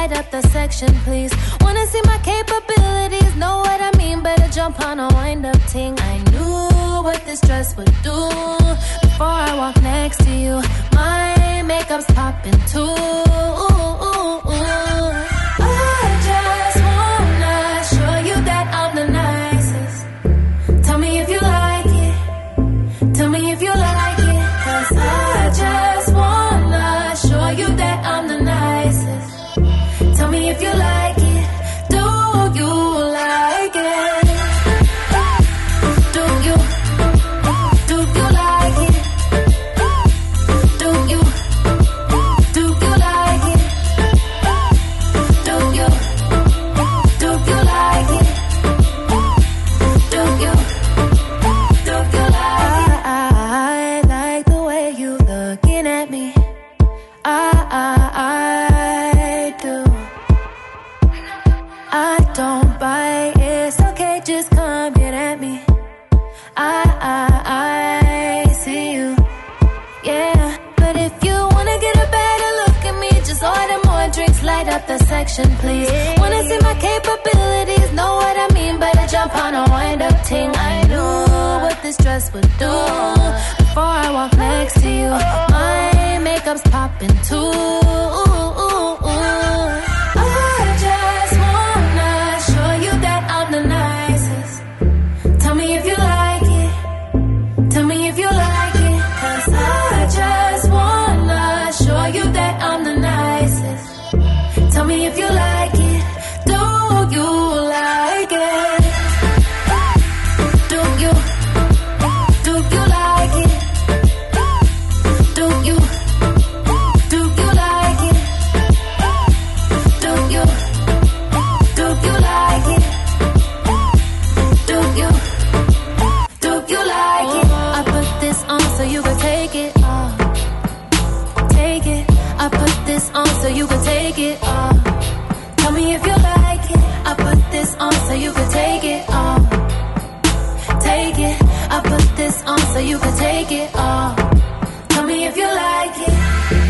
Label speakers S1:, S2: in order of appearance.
S1: light up the section, please. Wanna see my capabilities, know what I mean? Better jump on a wind-up ting. I knew what this dress would do before I walk next to you. My makeup's popping too. I just wanna show you that I'm the nicest. Tell me if you like it. Tell me if you like it. 'Cause I just wanna show you that I'm the nicest. Tell me if you like it. Do you like it? Do you like it? Do you like it? Do you like it? Do you like it? I like the way you looking at me. I do. I don't bite. It's okay, just come get at me. I see you. Yeah, but if you wanna get a better look at me, just order more drinks, light up the section, please. Wanna see my capabilities, know what I mean? Better jump on a wind-up ting. I knew what this dress would do before I walk next to you. My makeup's popping too. I just wanna show you that I'm the nicest. Tell me if you like it. Tell me if you like it. 'Cause I just wanna show you that I'm the nicest. Tell me if you like it. Do you like it? Do you like it? Do you like it? Do you like it? Do you like it? I put this on so you can take it off. Take it. I put this on so you can take it off. Tell me if you like it. I put this on so you can take it off. Take it. I put this on so you can take it off. Tell me if you like it.